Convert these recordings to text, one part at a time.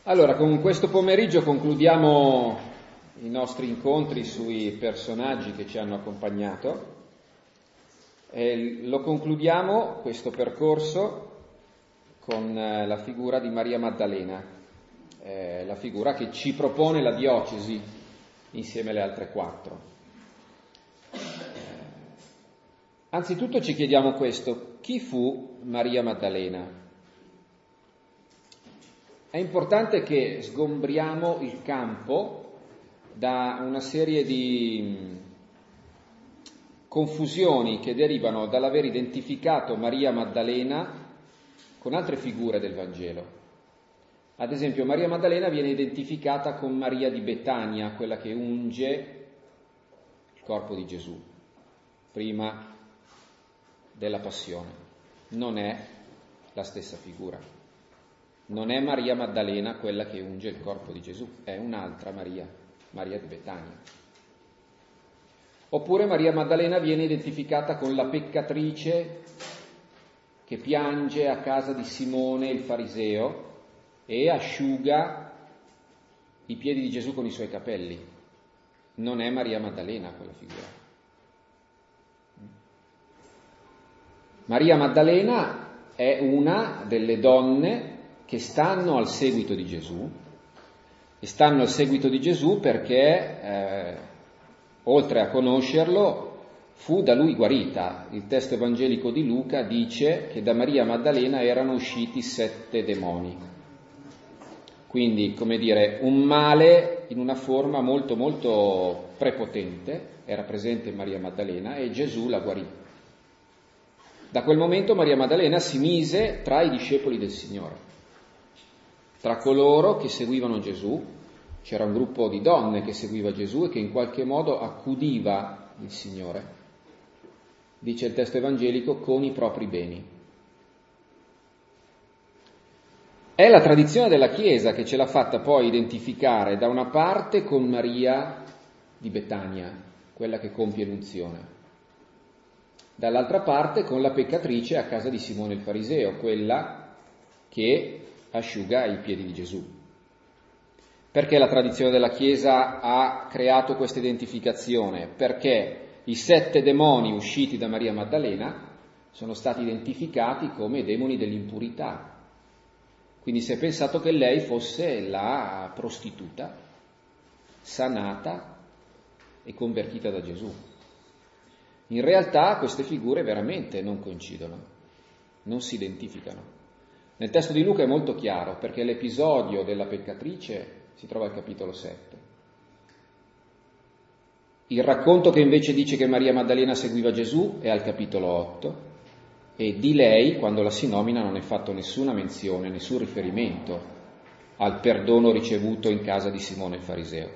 Allora, con questo pomeriggio concludiamo i nostri incontri sui personaggi che ci hanno accompagnato e lo concludiamo, questo percorso, con la figura di Maria Maddalena, la figura che ci propone la diocesi insieme alle altre quattro. Anzitutto ci chiediamo questo: chi fu Maria Maddalena? È importante che sgombriamo il campo da una serie di confusioni che derivano dall'aver identificato Maria Maddalena con altre figure del Vangelo. Ad esempio, Maria Maddalena viene identificata con Maria di Betania, quella che unge il corpo di Gesù prima della passione. Non è la stessa figura. Non è Maria Maddalena quella che unge il corpo di Gesù, è un'altra Maria, Maria di Betania. Oppure Maria Maddalena viene identificata con la peccatrice che piange a casa di Simone il fariseo e asciuga i piedi di Gesù con i suoi capelli. Non è Maria Maddalena quella figura. Maria Maddalena è una delle donne che stanno al seguito di Gesù, e stanno al seguito di Gesù perché, oltre a conoscerlo, fu da lui guarita. Il testo evangelico di Luca dice che da Maria Maddalena erano usciti 7 demoni. Quindi, come dire, un male in una forma molto molto prepotente era presente in Maria Maddalena e Gesù la guarì. Da quel momento Maria Maddalena si mise tra i discepoli del Signore. Tra coloro che seguivano Gesù c'era un gruppo di donne che seguiva Gesù e che in qualche modo accudiva il Signore, dice il testo evangelico, con i propri beni. È la tradizione della Chiesa che ce l'ha fatta poi identificare da una parte con Maria di Betania, quella che compie l'unzione, dall'altra parte con la peccatrice a casa di Simone il fariseo, quella che asciuga i piedi di Gesù. Perché la tradizione della Chiesa ha creato questa identificazione? Perché i 7 demoni usciti da Maria Maddalena sono stati identificati come demoni dell'impurità. Quindi si è pensato che lei fosse la prostituta sanata e convertita da Gesù. In realtà queste figure veramente non coincidono, non si identificano. Nel testo di Luca è molto chiaro, perché l'episodio della peccatrice si trova al capitolo 7. Il racconto che invece dice che Maria Maddalena seguiva Gesù è al capitolo 8, e di lei, quando la si nomina, non è fatto nessuna menzione, nessun riferimento al perdono ricevuto in casa di Simone il fariseo.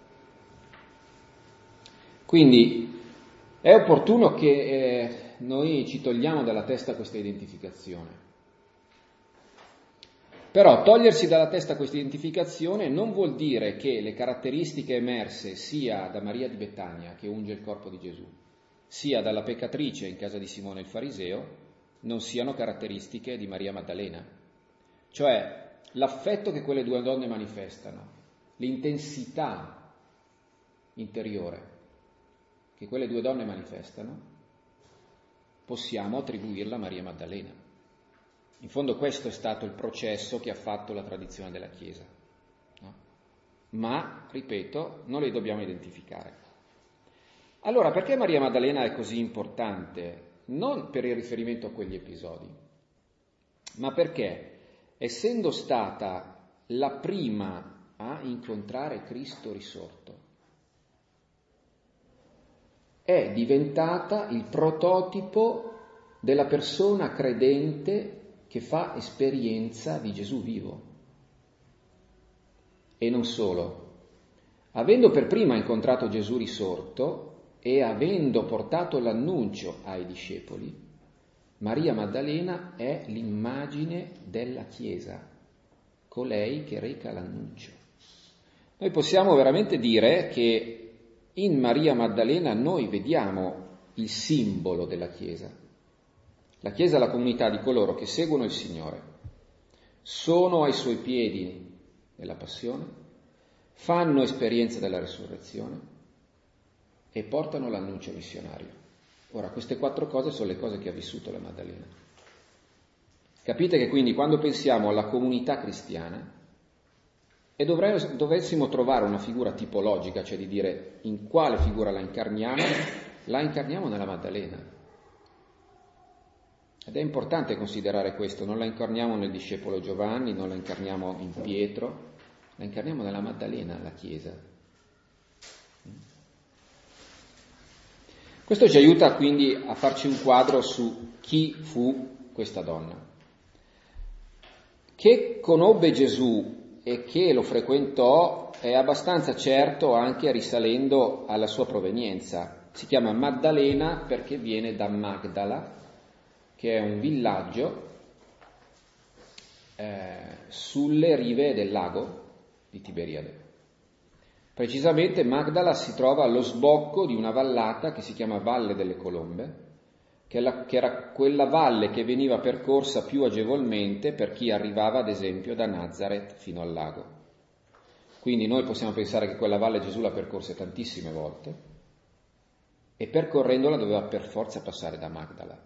Quindi è opportuno che noi ci togliamo dalla testa questa identificazione. Però togliersi dalla testa questa identificazione non vuol dire che le caratteristiche emerse sia da Maria di Betania, che unge il corpo di Gesù, sia dalla peccatrice in casa di Simone il fariseo, non siano caratteristiche di Maria Maddalena. Cioè l'affetto che quelle 2 donne manifestano, l'intensità interiore che quelle 2 donne manifestano, possiamo attribuirla a Maria Maddalena. In fondo questo è stato il processo che ha fatto la tradizione della Chiesa, no? Ma, ripeto, non le dobbiamo identificare. Allora, perché Maria Maddalena è così importante? Non per il riferimento a quegli episodi, ma perché, essendo stata la prima a incontrare Cristo risorto, è diventata il prototipo della persona credente che fa esperienza di Gesù vivo. E non solo. Avendo per prima incontrato Gesù risorto e avendo portato l'annuncio ai discepoli, Maria Maddalena è l'immagine della Chiesa, colei che reca l'annuncio. Noi possiamo veramente dire che in Maria Maddalena noi vediamo il simbolo della Chiesa. La Chiesa è la comunità di coloro che seguono il Signore, sono ai suoi piedi della passione, fanno esperienza della resurrezione e portano l'annuncio missionario. Ora, queste 4 cose sono le cose che ha vissuto la Maddalena. Capite che quindi quando pensiamo alla comunità cristiana e dovessimo trovare una figura tipologica, cioè di dire in quale figura la incarniamo nella Maddalena. Ed è importante considerare questo, non la incarniamo nel discepolo Giovanni, non la incarniamo in Pietro, la incarniamo nella Maddalena, la Chiesa. Questo ci aiuta quindi a farci un quadro su chi fu questa donna. Che conobbe Gesù e che lo frequentò è abbastanza certo anche risalendo alla sua provenienza. Si chiama Maddalena perché viene da Magdala, che è un villaggio sulle rive del lago di Tiberiade. Precisamente Magdala si trova allo sbocco di una vallata che si chiama Valle delle Colombe, che era quella valle che veniva percorsa più agevolmente per chi arrivava ad esempio da Nazareth fino al lago. Quindi noi possiamo pensare che quella valle Gesù la percorse tantissime volte e percorrendola doveva per forza passare da Magdala.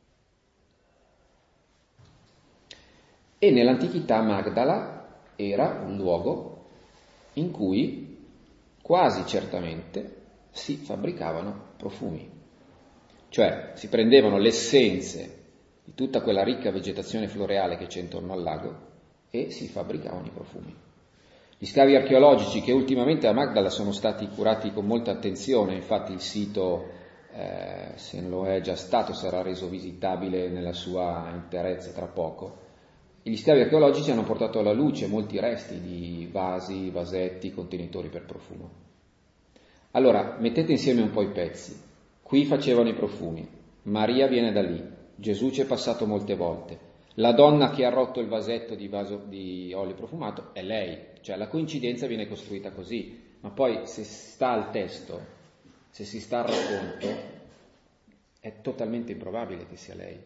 E nell'antichità Magdala era un luogo in cui quasi certamente si fabbricavano profumi. Cioè si prendevano le essenze di tutta quella ricca vegetazione floreale che c'è intorno al lago e si fabbricavano i profumi. Gli scavi archeologici che ultimamente a Magdala sono stati curati con molta attenzione, infatti il sito, se non lo è già stato, sarà reso visitabile nella sua interezza tra poco. Gli scavi archeologici hanno portato alla luce molti resti di vasi, vasetti, contenitori per profumo. Allora, mettete insieme un po' i pezzi. Qui facevano i profumi, Maria viene da lì, Gesù ci è passato molte volte, la donna che ha rotto il vasetto di olio profumato è lei, cioè la coincidenza viene costruita così, ma poi se sta al testo, se si sta al racconto, è totalmente improbabile che sia lei.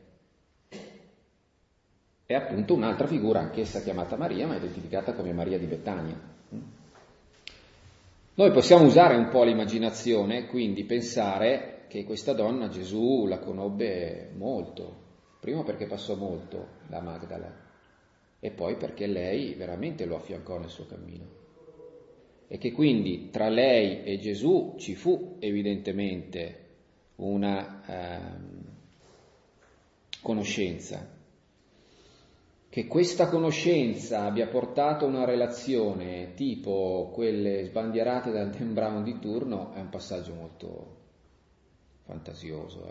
È appunto un'altra figura, anch'essa chiamata Maria, ma identificata come Maria di Betania. Noi possiamo usare un po' l'immaginazione, quindi pensare che questa donna Gesù la conobbe molto, prima perché passò molto da Magdala e poi perché lei veramente lo affiancò nel suo cammino e che quindi tra lei e Gesù ci fu evidentemente una conoscenza. Che questa conoscenza abbia portato a una relazione tipo quelle sbandierate da Dan Brown di turno è un passaggio molto fantasioso.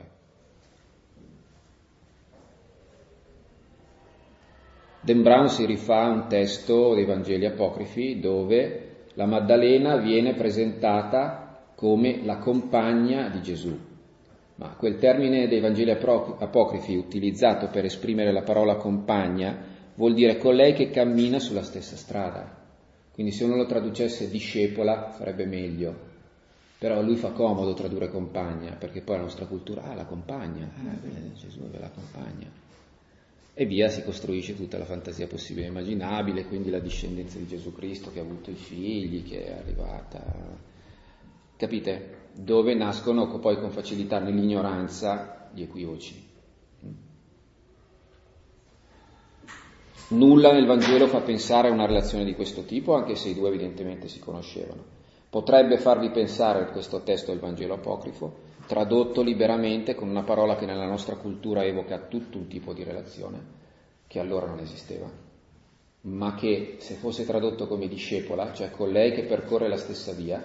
Dan Brown si rifà a un testo dei Vangeli apocrifi dove la Maddalena viene presentata come la compagna di Gesù. Ma quel termine dei Vangeli apocrifi utilizzato per esprimere la parola compagna vuol dire colei che cammina sulla stessa strada. Quindi se uno lo traducesse discepola farebbe meglio. Però a lui fa comodo tradurre compagna, perché poi la nostra cultura, la compagna, Gesù è la compagna. E via si costruisce tutta la fantasia possibile e immaginabile, quindi la discendenza di Gesù Cristo che ha avuto i figli, che è arrivata, capite? Dove nascono poi con facilità nell'ignoranza gli equivoci. Nulla nel Vangelo fa pensare a una relazione di questo tipo, anche se i due evidentemente si conoscevano. Potrebbe farvi pensare a questo testo del Vangelo apocrifo, tradotto liberamente con una parola che nella nostra cultura evoca tutto un tipo di relazione, che allora non esisteva, ma che se fosse tradotto come discepola, cioè colei che percorre la stessa via,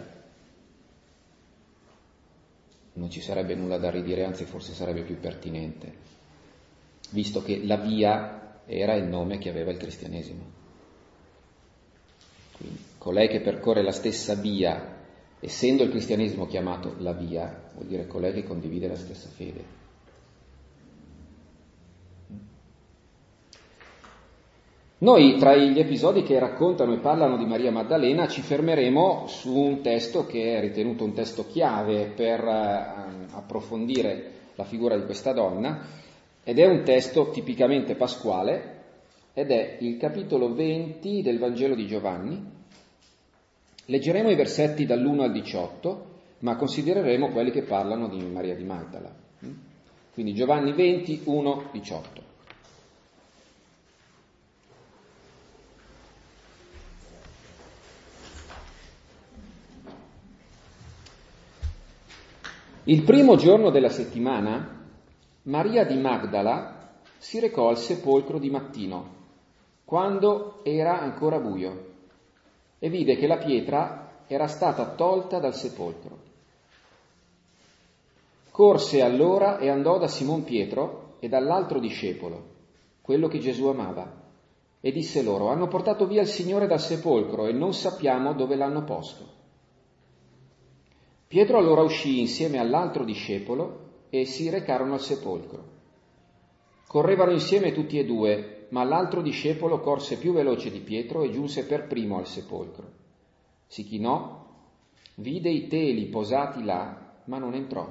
non ci sarebbe nulla da ridire, anzi forse sarebbe più pertinente, visto che la via era il nome che aveva il cristianesimo. Quindi, colei che percorre la stessa via, essendo il cristianesimo chiamato la via, vuol dire colei che condivide la stessa fede. Noi tra gli episodi che raccontano e parlano di Maria Maddalena ci fermeremo su un testo che è ritenuto un testo chiave per approfondire la figura di questa donna, ed è un testo tipicamente pasquale, ed è il capitolo 20 del Vangelo di Giovanni. Leggeremo i versetti dall'1 al 18, ma considereremo quelli che parlano di Maria di Magdala. Quindi Giovanni 20, 1, 18. Il primo giorno della settimana, Maria di Magdala si recò al sepolcro di mattino, quando era ancora buio, e vide che la pietra era stata tolta dal sepolcro. Corse allora e andò da Simon Pietro e dall'altro discepolo, quello che Gesù amava, e disse loro: hanno portato via il Signore dal sepolcro e non sappiamo dove l'hanno posto. Pietro allora uscì insieme all'altro discepolo e si recarono al sepolcro. Correvano insieme tutti e due, ma l'altro discepolo corse più veloce di Pietro e giunse per primo al sepolcro. Si chinò, vide i teli posati là, ma non entrò.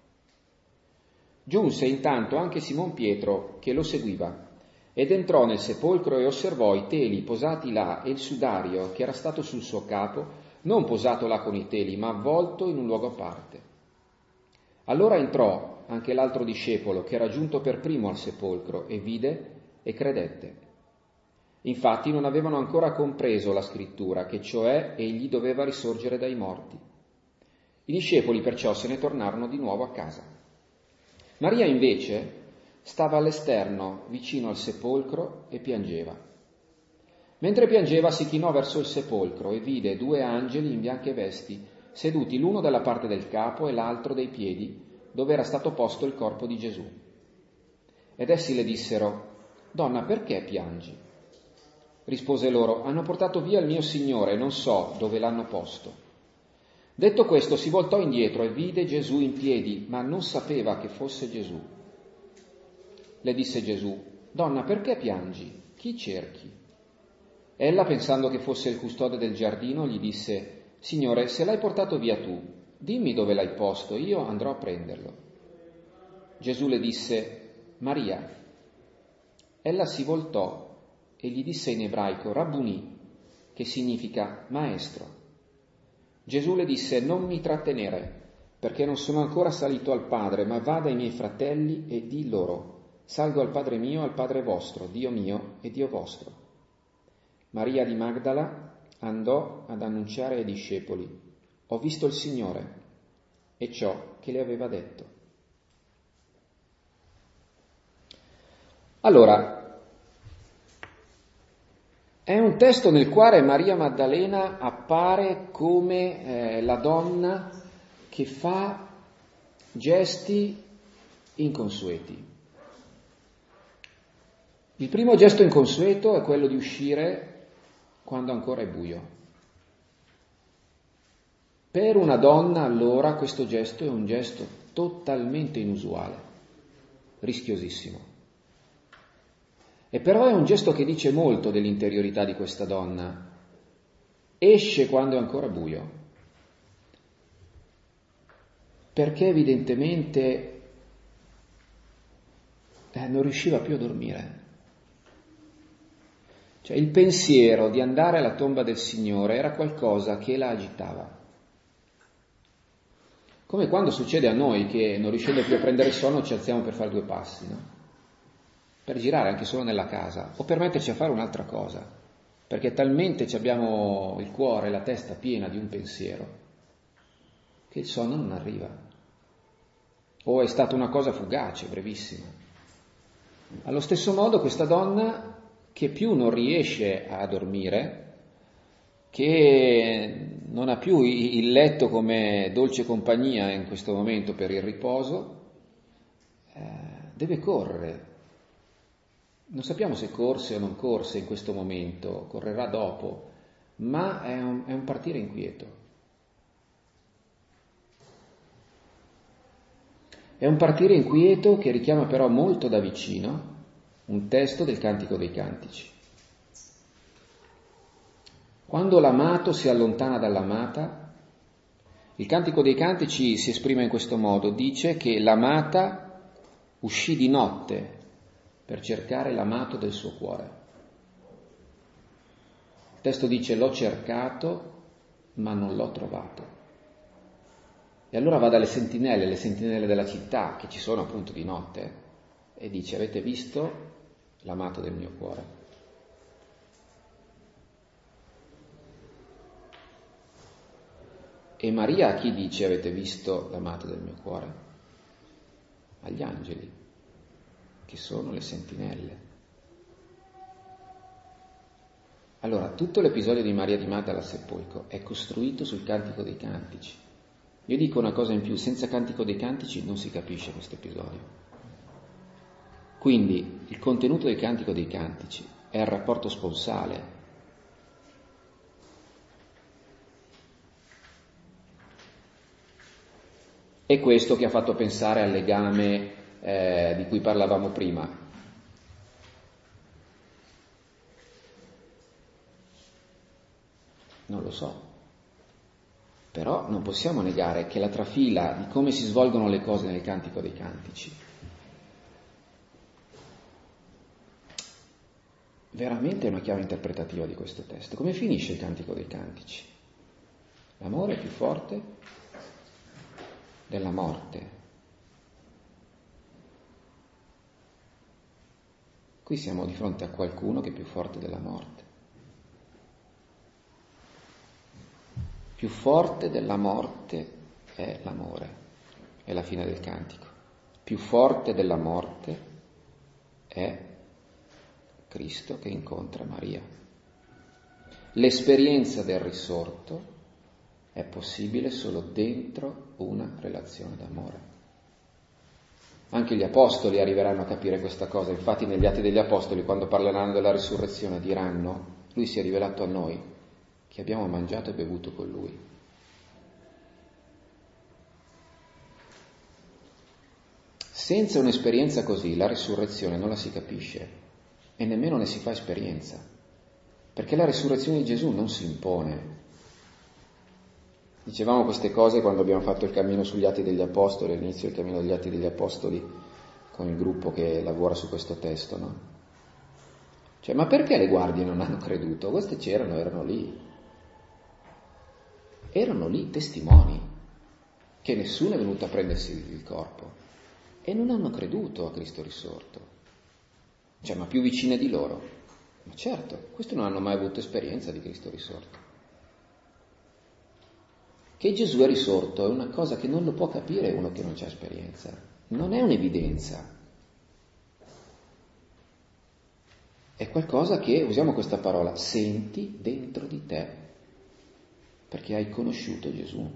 Giunse intanto anche Simon Pietro, che lo seguiva, ed entrò nel sepolcro e osservò i teli posati là e il sudario che era stato sul suo capo, non posato là con i teli, ma avvolto in un luogo a parte. Allora entrò anche l'altro discepolo, che era giunto per primo al sepolcro, e vide e credette. Infatti non avevano ancora compreso la scrittura, che cioè egli doveva risorgere dai morti. I discepoli perciò se ne tornarono di nuovo a casa. Maria invece stava all'esterno, vicino al sepolcro, e piangeva. Mentre piangeva si chinò verso il sepolcro e vide 2 angeli in bianche vesti, seduti l'uno dalla parte del capo e l'altro dei piedi, dove era stato posto il corpo di Gesù. Ed essi le dissero: «Donna, perché piangi?» Rispose loro: «Hanno portato via il mio Signore e non so dove l'hanno posto». Detto questo si voltò indietro e vide Gesù in piedi, ma non sapeva che fosse Gesù. Le disse Gesù: «Donna, perché piangi? Chi cerchi?» Ella, pensando che fosse il custode del giardino, gli disse: «Signore, se l'hai portato via tu, dimmi dove l'hai posto, io andrò a prenderlo». Gesù le disse: «Maria». Ella si voltò e gli disse in ebraico: «Rabbuni», che significa maestro. Gesù le disse: «Non mi trattenere, perché non sono ancora salito al Padre, ma vada ai miei fratelli e di loro: salgo al Padre mio e al Padre vostro, Dio mio e Dio vostro». Maria di Magdala andò ad annunciare ai discepoli: «Ho visto il Signore», e ciò che le aveva detto. Allora, è un testo nel quale Maria Maddalena appare come la donna che fa gesti inconsueti. Il primo gesto inconsueto è quello di uscire quando ancora è buio. Per una donna allora questo gesto è un gesto totalmente inusuale, rischiosissimo. E però è un gesto che dice molto dell'interiorità di questa donna. Esce quando è ancora buio, perché evidentemente non riusciva più a dormire. Cioè il pensiero di andare alla tomba del Signore era qualcosa che la agitava. Come quando succede a noi che non riuscendo più a prendere sonno ci alziamo per fare 2 passi, no? Per girare anche solo nella casa o per metterci a fare un'altra cosa, perché talmente abbiamo il cuore e la testa piena di un pensiero che il sonno non arriva. O è stata una cosa fugace, brevissima. Allo stesso modo questa donna che più non riesce a dormire, che non ha più il letto come dolce compagnia in questo momento per il riposo, deve correre. Non sappiamo se corse o non corse in questo momento, correrà dopo, ma è un partire inquieto. È un partire inquieto che richiama però molto da vicino un testo del Cantico dei Cantici. Quando l'amato si allontana dall'amata, il Cantico dei Cantici si esprime in questo modo, dice che l'amata uscì di notte per cercare l'amato del suo cuore. testo dice l'ho cercato ma non l'ho trovato. E allora va dalle sentinelle, le sentinelle della città, che ci sono appunto di notte, e dice: avete visto l'amato del mio cuore? E Maria a chi dice avete visto l'amato del mio cuore? Agli angeli, che sono le sentinelle. Allora, tutto l'episodio di Maria di Maddala al sepolcro è costruito sul Cantico dei Cantici. Io dico una cosa in più: senza Cantico dei Cantici non si capisce questo episodio. Quindi il contenuto del Cantico dei Cantici è il rapporto sponsale. È questo che ha fatto pensare al legame di cui parlavamo prima. Non lo so, però non possiamo negare che la trafila di come si svolgono le cose nel Cantico dei Cantici veramente è una chiave interpretativa di questo testo. Come finisce il Cantico dei Cantici? L'amore è più forte della morte. Qui siamo di fronte a qualcuno che è più forte della morte. Più forte della morte è l'amore, è la fine del cantico. Più forte della morte è Cristo che incontra Maria. L'esperienza del risorto è possibile solo dentro una relazione d'amore. Anche gli apostoli arriveranno a capire questa cosa. Infatti negli Atti degli Apostoli, quando parleranno della risurrezione, diranno: Lui si è rivelato a noi che abbiamo mangiato e bevuto con Lui. Senza un'esperienza così, la risurrezione non la si capisce e nemmeno ne si fa esperienza, perché la risurrezione di Gesù non si impone. Dicevamo queste cose quando abbiamo fatto il cammino sugli Atti degli Apostoli, all'inizio del cammino degli Atti degli Apostoli, con il gruppo che lavora su questo testo, no? Cioè, ma perché le guardie non hanno creduto? Queste c'erano, erano lì testimoni che nessuno è venuto a prendersi il corpo e non hanno creduto a Cristo risorto. Cioè, ma più vicine di loro? Ma certo, questi non hanno mai avuto esperienza di Cristo risorto. Che Gesù è risorto è una cosa che non lo può capire uno che non c'ha esperienza, non è un'evidenza. È qualcosa che, usiamo questa parola, senti dentro di te, perché hai conosciuto Gesù.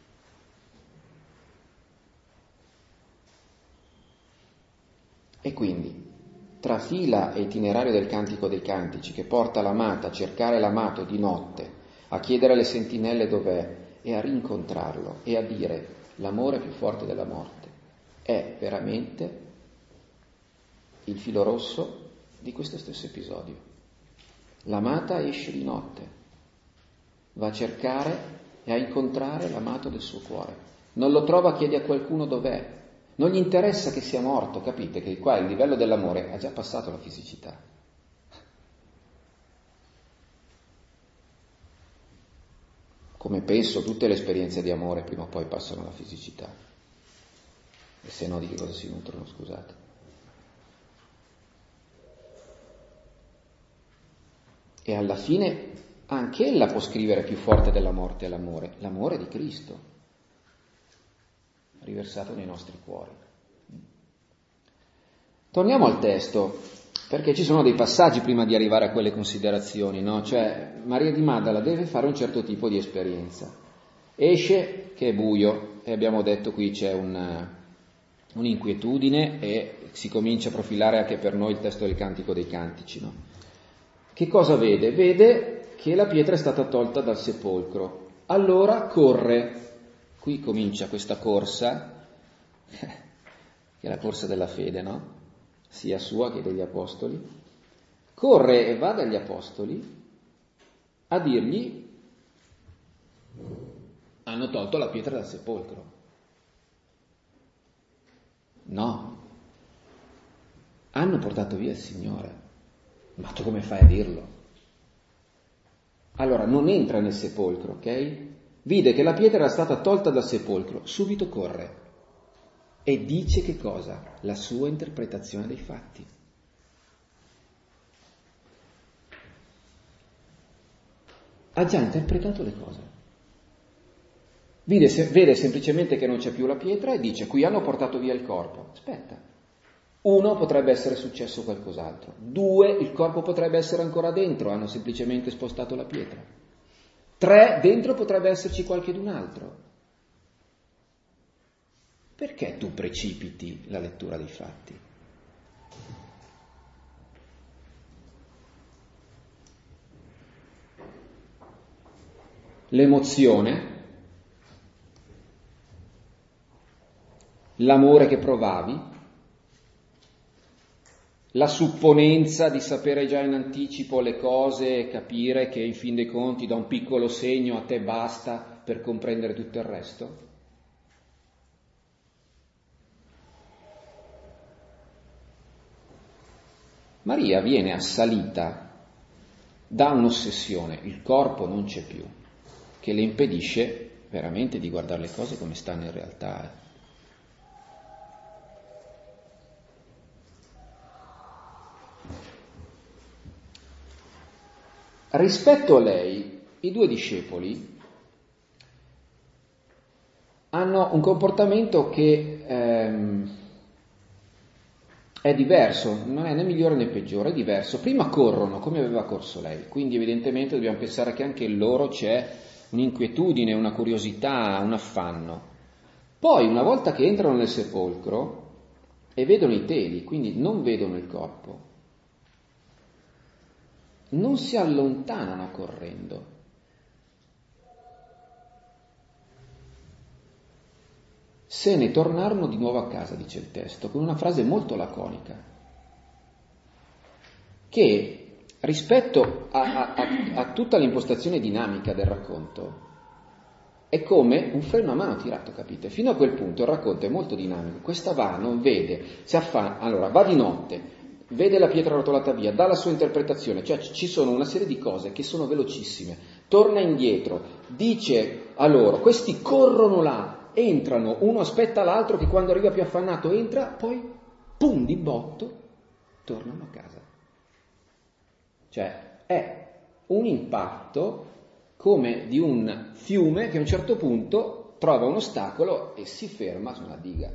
E quindi, tra fila e itinerario del Cantico dei Cantici, che porta l'amata a cercare l'amato di notte, a chiedere alle sentinelle dov'è e a rincontrarlo e a dire l'amore è più forte della morte, è veramente il filo rosso di questo stesso episodio. L'amata esce di notte, va a cercare e a incontrare l'amato del suo cuore. Non lo trova, chiede a qualcuno dov'è. Non gli interessa che sia morto, capite che qua il livello dell'amore ha già passato la fisicità. Come penso tutte le esperienze di amore prima o poi passano alla fisicità. E se no di che cosa si nutrono, scusate. E alla fine anche ella può scrivere più forte della morte l'amore di Cristo, riversato nei nostri cuori. Torniamo al testo, perché ci sono dei passaggi prima di arrivare a quelle considerazioni, no? Cioè, Maria di Maddala deve fare un certo tipo di esperienza. Esce che è buio, e abbiamo detto qui c'è un'inquietudine e si comincia a profilare anche per noi il testo del Cantico dei Cantici, no? Che cosa vede? Vede che la pietra è stata tolta dal sepolcro. Allora corre. Qui comincia questa corsa, che è la corsa della fede, no? Sia sua che degli apostoli. Corre e va dagli apostoli a dirgli: hanno tolto la pietra dal sepolcro. No, hanno portato via il Signore. Ma tu come fai a dirlo? Allora non entra nel sepolcro, ok? Vide che la pietra era stata tolta dal sepolcro, subito corre e dice che cosa? La sua interpretazione dei fatti. Ha già interpretato le cose. Vede semplicemente che non c'è più la pietra e dice: qui hanno portato via il corpo. Aspetta, 1, potrebbe essere successo qualcos'altro. 2, il corpo potrebbe essere ancora dentro, hanno semplicemente spostato la pietra. 3, dentro potrebbe esserci qualchedun altro. Perché tu precipiti la lettura dei fatti? L'emozione, l'amore che provavi, la supponenza di sapere già in anticipo le cose e capire che in fin dei conti da un piccolo segno a te basta per comprendere tutto il resto. Maria viene assalita da un'ossessione, il corpo non c'è più, che le impedisce veramente di guardare le cose come stanno in realtà. Rispetto a lei, i 2 discepoli hanno un comportamento che è diverso, non è né migliore né peggiore, è diverso. Prima corrono come aveva corso lei, quindi evidentemente dobbiamo pensare che anche in loro c'è un'inquietudine, una curiosità, un affanno. Poi, una volta che entrano nel sepolcro e vedono i teli, quindi non vedono il corpo, non si allontanano correndo. Se ne tornarono di nuovo a casa, dice il testo, con una frase molto laconica, che rispetto a tutta l'impostazione dinamica del racconto è come un freno a mano tirato, capite? Fino a quel punto il racconto è molto dinamico. Questa va, non vede, si affanna, allora va di notte, vede la pietra rotolata via, dà la sua interpretazione, cioè ci sono una serie di cose che sono velocissime, torna indietro, dice a loro, questi corrono là, entrano, uno aspetta l'altro che quando arriva più affannato entra, poi pum di botto tornano a casa. Cioè è un impatto come di un fiume che a un certo punto trova un ostacolo e si ferma su una diga.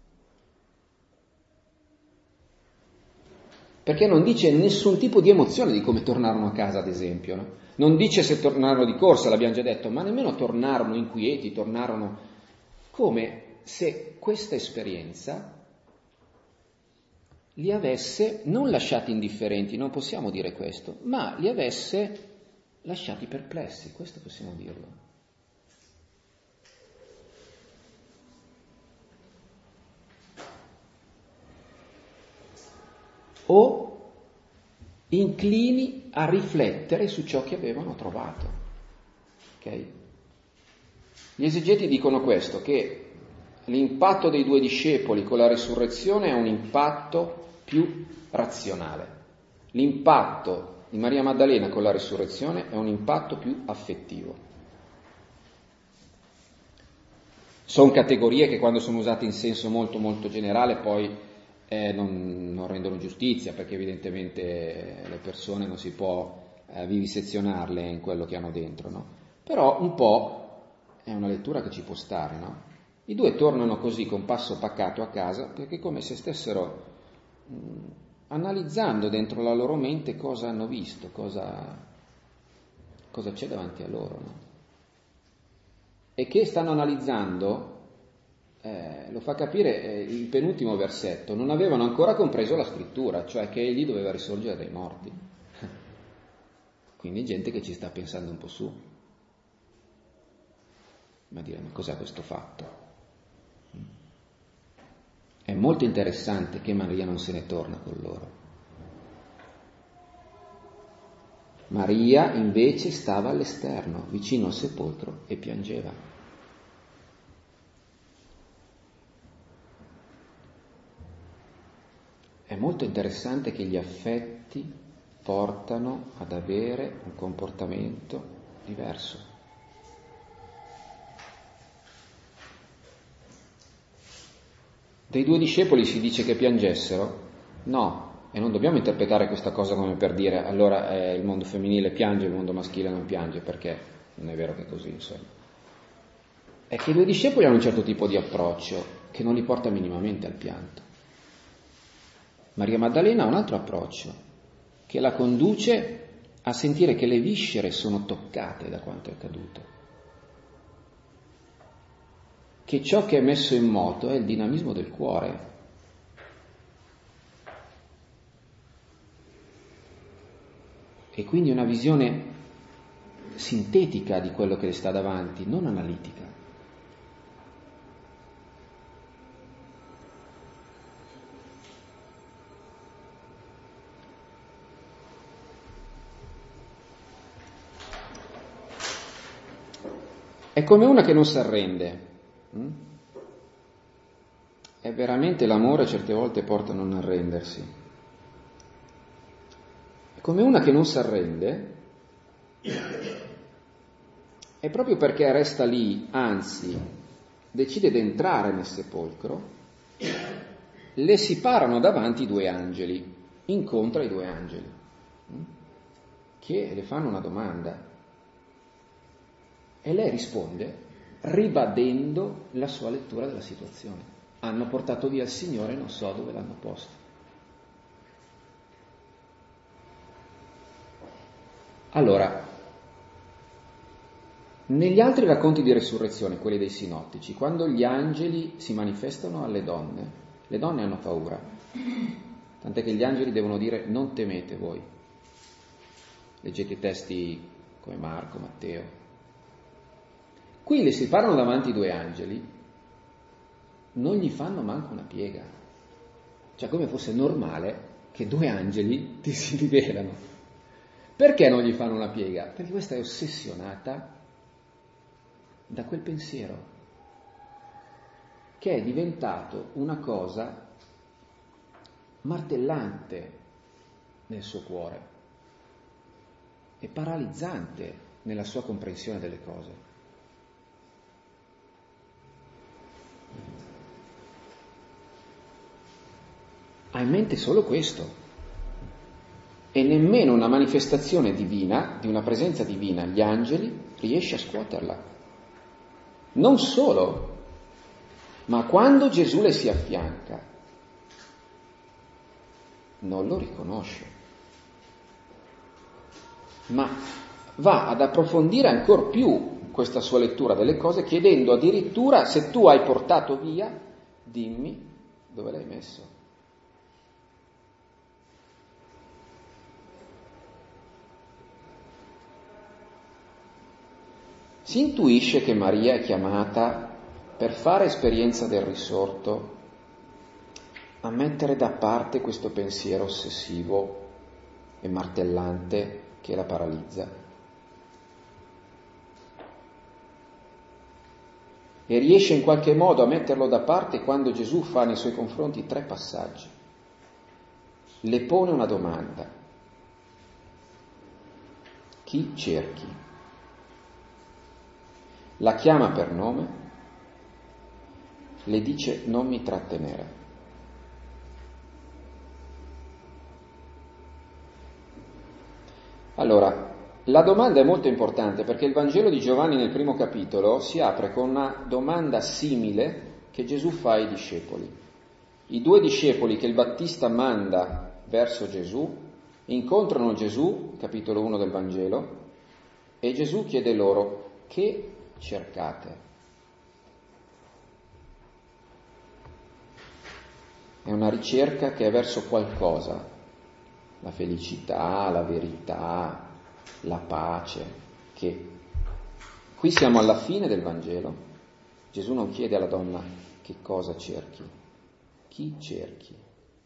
Perché non dice nessun tipo di emozione di come tornarono a casa, ad esempio, no? Non dice se tornarono di corsa, l'abbiamo già detto, ma nemmeno tornarono inquieti, tornarono come se questa esperienza li avesse non lasciati indifferenti, non possiamo dire questo, ma li avesse lasciati perplessi, questo possiamo dirlo. O inclini a riflettere su ciò che avevano trovato. Okay? Gli esegeti dicono questo, che l'impatto dei 2 discepoli con la risurrezione è un impatto più razionale. L'impatto di Maria Maddalena con la risurrezione è un impatto più affettivo. Sono categorie che quando sono usate in senso molto molto generale poi non rendono giustizia, perché evidentemente le persone non si può vivisezionarle in quello che hanno dentro, no? Però un po' è una lettura che ci può stare, no? I 2 tornano così con passo pacato a casa perché è come se stessero analizzando dentro la loro mente cosa hanno visto, cosa c'è davanti a loro, no? E che stanno analizzando, lo fa capire il penultimo versetto, non avevano ancora compreso la scrittura, cioè che egli doveva risorgere dai morti. Quindi gente che ci sta pensando un po' su. Ma dire, ma cos'è questo fatto? È molto interessante che Maria non se ne torna con loro. Maria invece stava all'esterno, vicino al sepolcro, e piangeva. È molto interessante che gli affetti portano ad avere un comportamento diverso. Dei 2 discepoli si dice che piangessero? No, e non dobbiamo interpretare questa cosa come per dire allora il mondo femminile piange, il mondo maschile non piange, perché non è vero che è così, insomma. È che i 2 discepoli hanno un certo tipo di approccio che non li porta minimamente al pianto. Maria Maddalena ha un altro approccio che la conduce a sentire che le viscere sono toccate da quanto è accaduto, che ciò che è messo in moto è il dinamismo del cuore. E quindi una visione sintetica di quello che le sta davanti, non analitica. È come una che non si arrende. È veramente l'amore certe volte porta a non arrendersi. È come una che non si arrende, e proprio perché resta lì, anzi, decide di entrare nel sepolcro, le si parano davanti 2 angeli, incontra i 2 angeli, che le fanno una domanda. E lei risponde ribadendo la sua lettura della situazione. Hanno portato via il Signore, non so dove l'hanno posto. Allora, negli altri racconti di resurrezione, quelli dei sinottici, quando gli angeli si manifestano alle donne, le donne hanno paura. Tant'è che gli angeli devono dire non temete voi. Leggete testi come Marco, Matteo. Qui le si parlano davanti 2 angeli, non gli fanno manco una piega. Cioè come fosse normale che 2 angeli ti si rivelano. Perché non gli fanno una piega? Perché questa è ossessionata da quel pensiero, che è diventato una cosa martellante nel suo cuore e paralizzante nella sua comprensione delle cose. Ha in mente solo questo, e nemmeno una manifestazione divina, di una presenza divina, gli angeli, riesce a scuoterla. Non solo, ma quando Gesù le si affianca, non lo riconosce, ma va ad approfondire ancor più questa sua lettura delle cose, chiedendo addirittura: se tu hai portato via, dimmi dove l'hai messo. Si intuisce che Maria è chiamata, per fare esperienza del risorto, a mettere da parte questo pensiero ossessivo e martellante che la paralizza. E riesce in qualche modo a metterlo da parte quando Gesù fa nei suoi confronti 3 passaggi. Le pone una domanda: chi cerchi? La chiama per nome, le dice non mi trattenere. Allora, la domanda è molto importante perché il Vangelo di Giovanni nel primo capitolo si apre con una domanda simile che Gesù fa ai discepoli. I 2 discepoli che il Battista manda verso Gesù incontrano Gesù, capitolo 1 del Vangelo, e Gesù chiede loro: che cercate? È una ricerca che è verso qualcosa, la felicità, la verità, la pace, che qui siamo alla fine del Vangelo. Gesù non chiede alla donna che cosa cerchi, chi cerchi.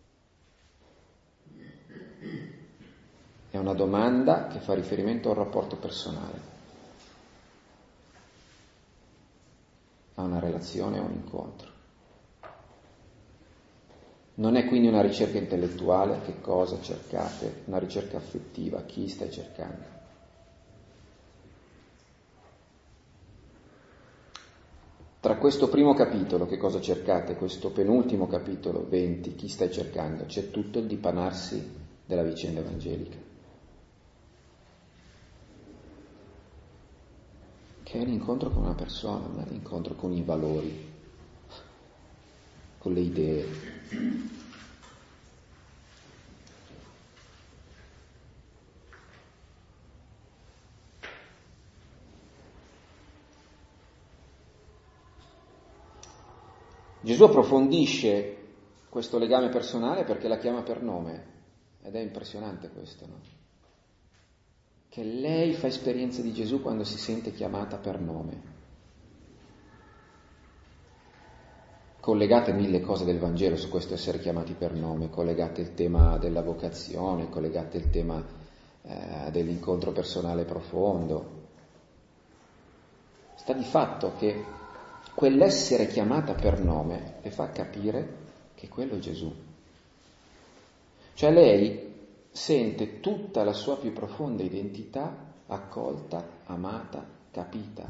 È una domanda che fa riferimento a un rapporto personale, a una relazione, a un incontro. Non è quindi una ricerca intellettuale, che cosa cercate, una ricerca affettiva, chi stai cercando. Tra questo primo capitolo, che cosa cercate, questo penultimo capitolo, 20, chi stai cercando, c'è tutto il dipanarsi della vicenda evangelica, che è l'incontro con una persona, non è l'incontro con i valori, con le idee. Gesù approfondisce questo legame personale perché la chiama per nome, ed è impressionante questo, no? Che lei fa esperienza di Gesù quando si sente chiamata per nome. Collegate mille cose del Vangelo su questo essere chiamati per nome, collegate il tema della vocazione, collegate il tema dell'incontro personale profondo. Sta di fatto che quell'essere chiamata per nome le fa capire che quello è Gesù. Cioè lei sente tutta la sua più profonda identità accolta, amata, capita.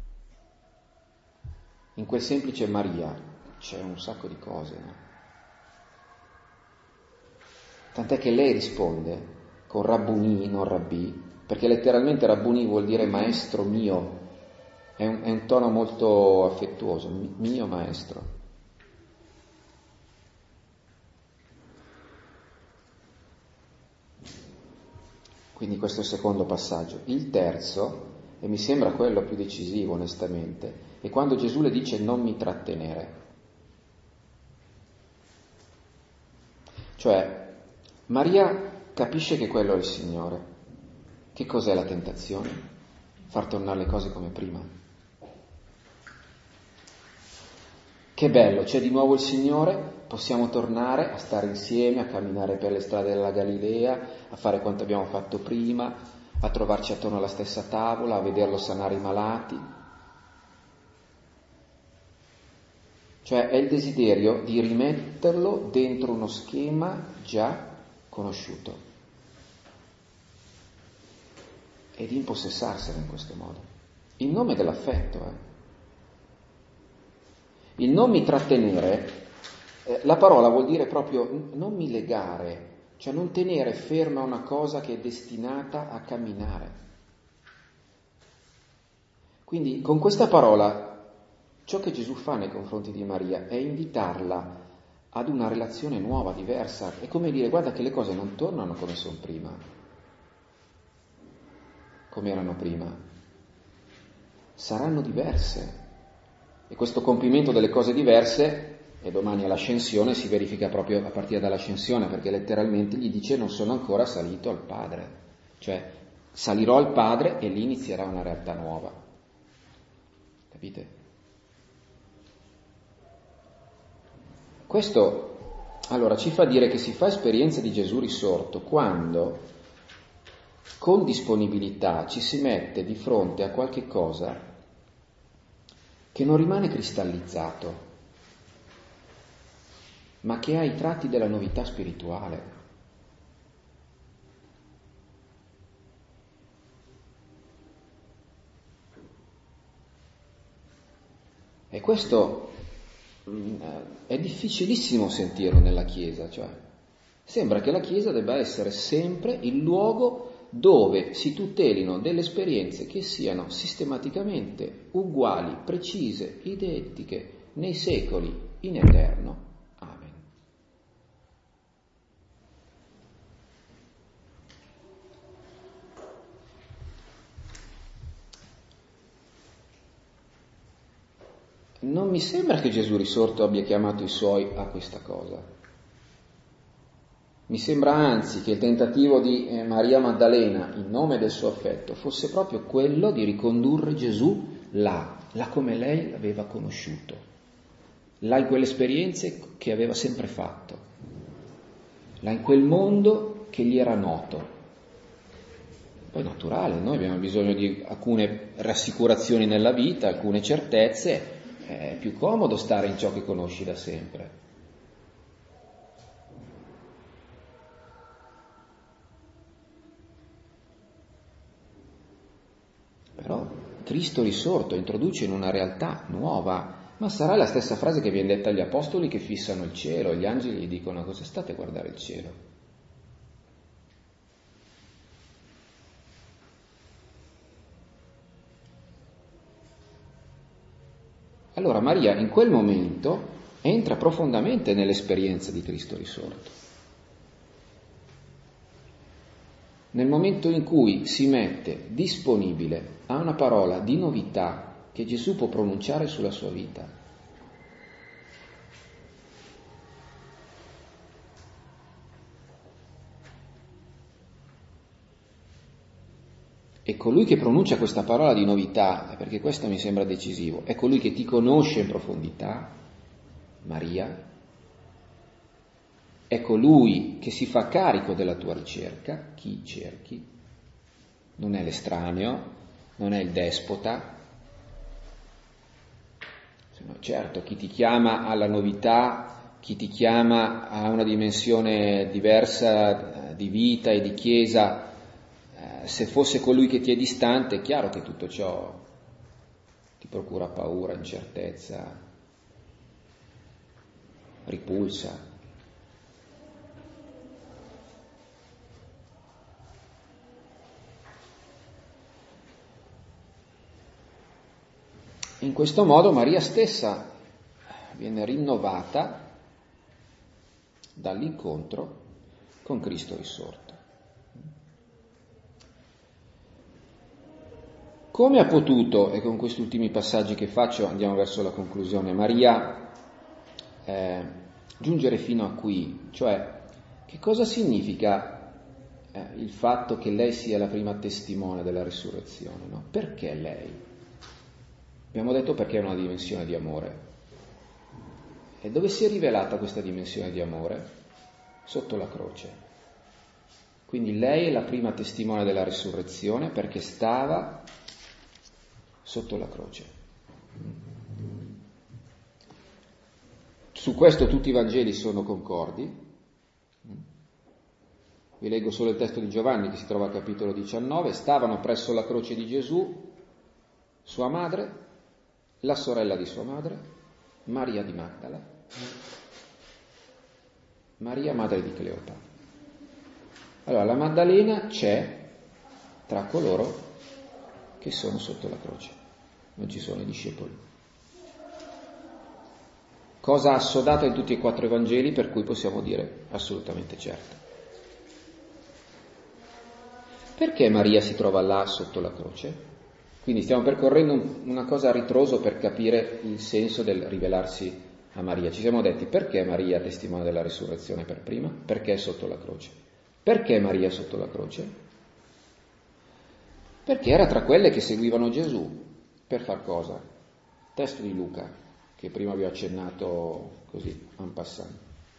In quel semplice Maria c'è un sacco di cose, no? Tant'è che lei risponde con Rabbuni, non Rabbì, perché letteralmente Rabbuni vuol dire maestro mio, è un tono molto affettuoso, mio maestro. Quindi questo è il secondo passaggio. Il terzo, e mi sembra quello più decisivo onestamente, è quando Gesù le dice non mi trattenere. Cioè, Maria capisce che quello è il Signore. Che cos'è la tentazione? Far tornare le cose come prima. Che bello, c'è di nuovo il Signore, possiamo tornare a stare insieme, a camminare per le strade della Galilea, a fare quanto abbiamo fatto prima, a trovarci attorno alla stessa tavola, a vederlo sanare i malati. Cioè è il desiderio di rimetterlo dentro uno schema già conosciuto e di impossessarsene in questo modo, in nome dell'affetto. Il non mi trattenere, la parola vuol dire proprio non mi legare, cioè non tenere ferma una cosa che è destinata a camminare. Quindi con questa parola ciò che Gesù fa nei confronti di Maria è invitarla ad una relazione nuova, diversa. È come dire, guarda che le cose non tornano come sono prima, come erano prima, saranno diverse. E questo compimento delle cose diverse, e domani all'ascensione, si verifica proprio a partire dall'ascensione, perché letteralmente gli dice non sono ancora salito al Padre, cioè salirò al Padre e lì inizierà una realtà nuova. Capite? Questo allora ci fa dire che si fa esperienza di Gesù risorto quando con disponibilità ci si mette di fronte a qualche cosa che non rimane cristallizzato, ma che ha i tratti della novità spirituale. E questo è difficilissimo sentirlo nella Chiesa, cioè sembra che la Chiesa debba essere sempre il luogo dove si tutelino delle esperienze che siano sistematicamente uguali, precise, identiche, nei secoli, in eterno. Amen. Non mi sembra che Gesù risorto abbia chiamato i suoi a questa cosa. Mi sembra anzi che il tentativo di Maria Maddalena, in nome del suo affetto, fosse proprio quello di ricondurre Gesù là come lei l'aveva conosciuto, là in quelle esperienze che aveva sempre fatto, là in quel mondo che gli era noto. Poi è naturale, noi abbiamo bisogno di alcune rassicurazioni nella vita, alcune certezze, è più comodo stare in ciò che conosci da sempre. Cristo risorto, introduce in una realtà nuova, ma sarà la stessa frase che viene detta agli apostoli che fissano il cielo, e gli angeli gli dicono: cosa state a guardare il cielo? Allora Maria in quel momento entra profondamente nell'esperienza di Cristo risorto. Nel momento in cui si mette disponibile a una parola di novità che Gesù può pronunciare sulla sua vita. E colui che pronuncia questa parola di novità, perché questo mi sembra decisivo, è colui che ti conosce in profondità, Maria, è colui che si fa carico della tua ricerca, chi cerchi, non è l'estraneo, non è il despota. Certo, chi ti chiama alla novità, chi ti chiama a una dimensione diversa di vita e di chiesa, se fosse colui che ti è distante, è chiaro che tutto ciò ti procura paura, incertezza, ripulsa. In questo modo Maria stessa viene rinnovata dall'incontro con Cristo risorto. Come ha potuto, e con questi ultimi passaggi che faccio andiamo verso la conclusione, Maria giungere fino a qui? Cioè, che cosa significa il fatto che lei sia la prima testimone della risurrezione? No? Perché lei? Abbiamo detto perché è una dimensione di amore. E dove si è rivelata questa dimensione di amore? Sotto la croce. Quindi lei è la prima testimone della risurrezione perché stava sotto la croce. Su questo tutti i Vangeli sono concordi. Vi leggo solo il testo di Giovanni che si trova al capitolo 19. Stavano presso la croce di Gesù sua madre, la sorella di sua madre, Maria di Magdala, Maria madre di Cleopa. Allora la Maddalena c'è tra coloro che sono sotto la croce, non ci sono i discepoli. Cosa assodata in tutti e 4 i Vangeli per cui possiamo dire assolutamente certo. Perché Maria si trova là sotto la croce? Quindi stiamo percorrendo una cosa a ritroso per capire il senso del rivelarsi a Maria. Ci siamo detti perché Maria è testimone della risurrezione per prima? Perché è sotto la croce? Perché Maria è sotto la croce? Perché era tra quelle che seguivano Gesù. Per far cosa? Testo di Luca, che prima vi ho accennato così, en passant.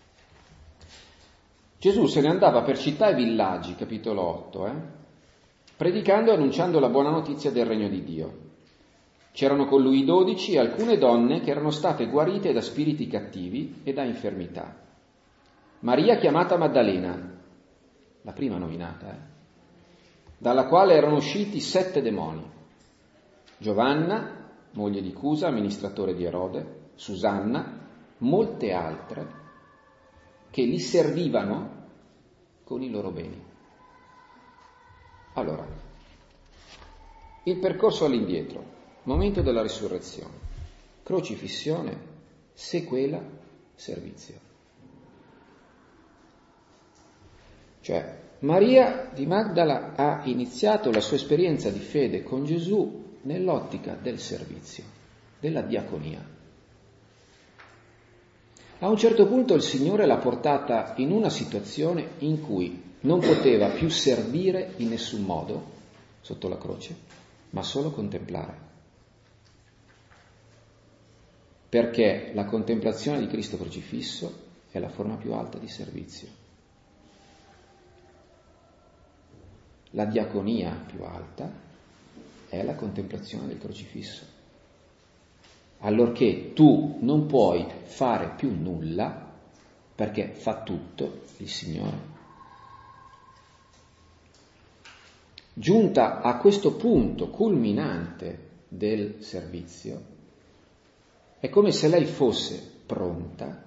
Gesù se ne andava per città e villaggi, capitolo 8, predicando e annunciando la buona notizia del regno di Dio. C'erano con lui 12 e alcune donne che erano state guarite da spiriti cattivi e da infermità. Maria chiamata Maddalena, la prima nominata, dalla quale erano usciti 7 demoni. Giovanna, moglie di Cusa, amministratore di Erode, Susanna, molte altre che li servivano con i loro beni. Allora, il percorso all'indietro, momento della risurrezione, crocifissione, sequela, servizio. Cioè, Maria di Magdala ha iniziato la sua esperienza di fede con Gesù nell'ottica del servizio, della diaconia. A un certo punto il Signore l'ha portata in una situazione in cui non poteva più servire in nessun modo sotto la croce, ma solo contemplare. Perché la contemplazione di Cristo crocifisso è la forma più alta di servizio. La diaconia più alta è la contemplazione del crocifisso. Allorché tu non puoi fare più nulla perché fa tutto il Signore. Giunta a questo punto culminante del servizio, è come se lei fosse pronta,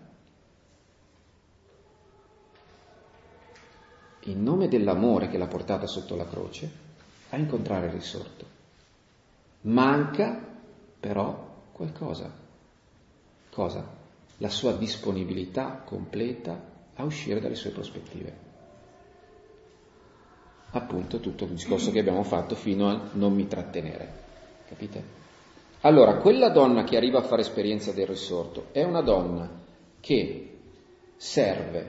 in nome dell'amore che l'ha portata sotto la croce, a incontrare il risorto. Manca però qualcosa. Cosa? La sua disponibilità completa a uscire dalle sue prospettive. Appunto tutto il discorso che abbiamo fatto fino a non mi trattenere. Capite? Allora, quella donna che arriva a fare esperienza del risorto è una donna che serve,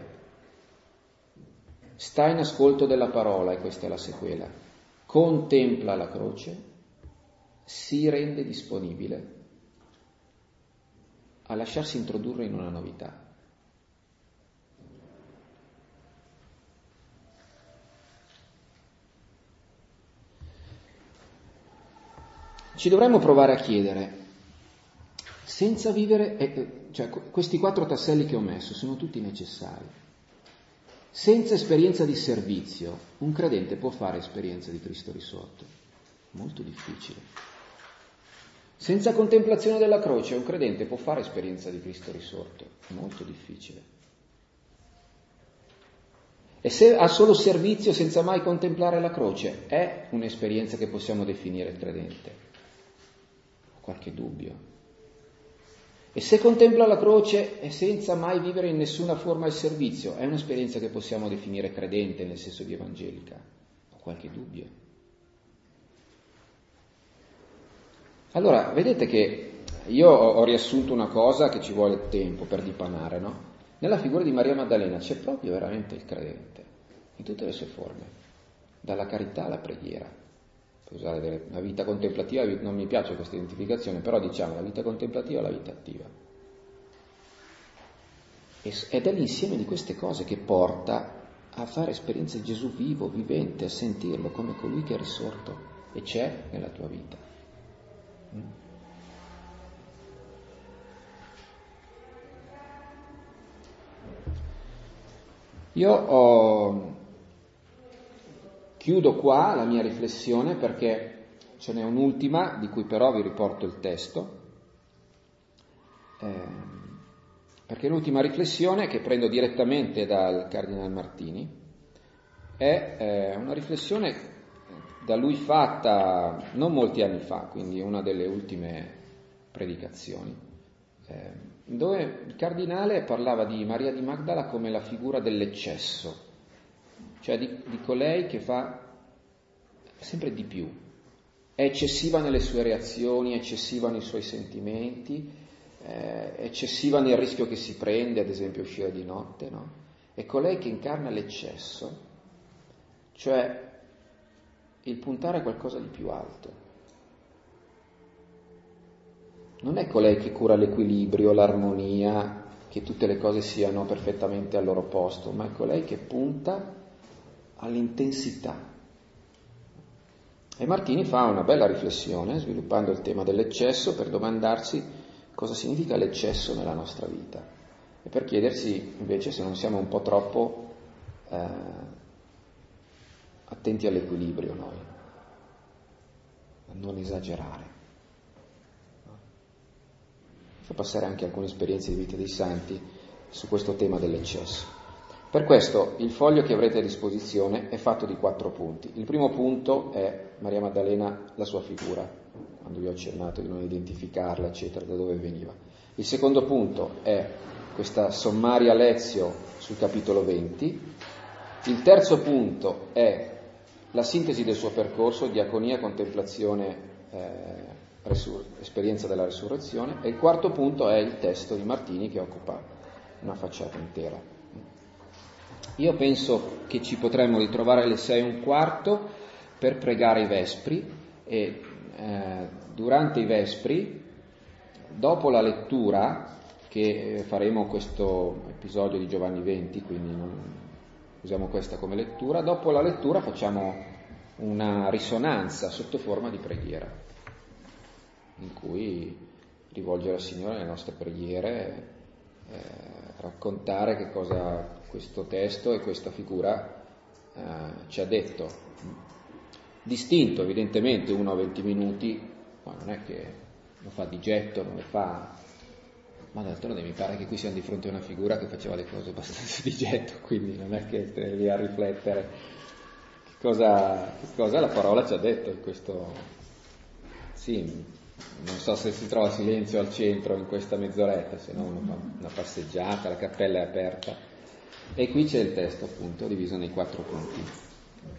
sta in ascolto della parola, e questa è la sequela, contempla la croce, si rende disponibile a lasciarsi introdurre in una novità. Ci dovremmo provare a chiedere, senza vivere, cioè questi 4 tasselli che ho messo sono tutti necessari. Senza esperienza di servizio, un credente può fare esperienza di Cristo risorto? Molto difficile. Senza contemplazione della croce, un credente può fare esperienza di Cristo risorto? Molto difficile. E se ha solo servizio senza mai contemplare la croce, è un'esperienza che possiamo definire credente? Qualche dubbio. E se contempla la croce e senza mai vivere in nessuna forma il servizio, è un'esperienza che possiamo definire credente nel senso di evangelica? Ho qualche dubbio. Allora, vedete che io ho riassunto una cosa che ci vuole tempo per dipanare, no? Nella figura di Maria Maddalena c'è proprio veramente il credente, in tutte le sue forme, dalla carità alla preghiera. Per usare la vita contemplativa, non mi piace questa identificazione, però diciamo la vita contemplativa e la vita attiva. Ed è l'insieme di queste cose che porta a fare esperienza di Gesù vivo, vivente, a sentirlo come colui che è risorto e c'è nella tua vita. Chiudo qua la mia riflessione perché ce n'è un'ultima di cui però vi riporto il testo, perché l'ultima riflessione che prendo direttamente dal Cardinal Martini è una riflessione da lui fatta non molti anni fa, quindi una delle ultime predicazioni, dove il Cardinale parlava di Maria di Magdala come la figura dell'eccesso, cioè di colei che fa sempre di più, è eccessiva nelle sue reazioni, è eccessiva nei suoi sentimenti, è eccessiva nel rischio che si prende, ad esempio uscire di notte, no? È colei che incarna l'eccesso, cioè il puntare a qualcosa di più alto. Non è colei che cura l'equilibrio, l'armonia, che tutte le cose siano perfettamente al loro posto, ma è colei che punta all'intensità. E Martini fa una bella riflessione sviluppando il tema dell'eccesso per domandarsi cosa significa l'eccesso nella nostra vita e per chiedersi invece se non siamo un po' troppo attenti all'equilibrio noi, a non esagerare. Fa passare anche alcune esperienze di vita dei santi su questo tema dell'eccesso. Per questo il foglio che avrete a disposizione è fatto di 4 punti. Il primo punto è Maria Maddalena, la sua figura, quando vi ho accennato di non identificarla, eccetera, da dove veniva. Il secondo punto è questa sommaria lezio sul capitolo 20. Il terzo punto è la sintesi del suo percorso, diaconia, contemplazione, esperienza della resurrezione, e il quarto punto è il testo di Martini che occupa una facciata intera. Io penso che ci potremmo ritrovare alle 6:15 per pregare i Vespri e durante i Vespri, dopo la lettura, che faremo questo episodio di Giovanni 20, quindi usiamo questa come lettura, dopo la lettura facciamo una risonanza sotto forma di preghiera, in cui rivolgere al Signore le nostre preghiere, raccontare che cosa questo testo e questa figura ci ha detto. Distinto evidentemente, uno a 20 minuti, ma non è che lo fa di getto, non lo fa, ma d'altronde mi pare che qui siamo di fronte a una figura che faceva le cose abbastanza di getto, quindi non è che stai lì a riflettere che cosa la parola ci ha detto in questo. Sì, non so se si trova silenzio al centro in questa mezz'oretta, se no uno fa una passeggiata, la cappella è aperta, e qui c'è il testo appunto diviso nei 4 punti.